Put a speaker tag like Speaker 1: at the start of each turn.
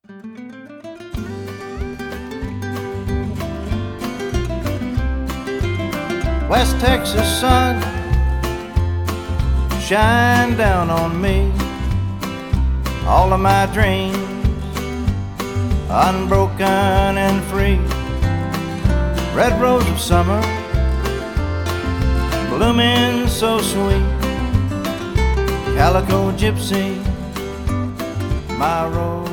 Speaker 1: West Texas sun, shine down on me. All of my dreams, unbroken and free. Red rose of summer, blooming so sweet. Calico gypsy, my rose.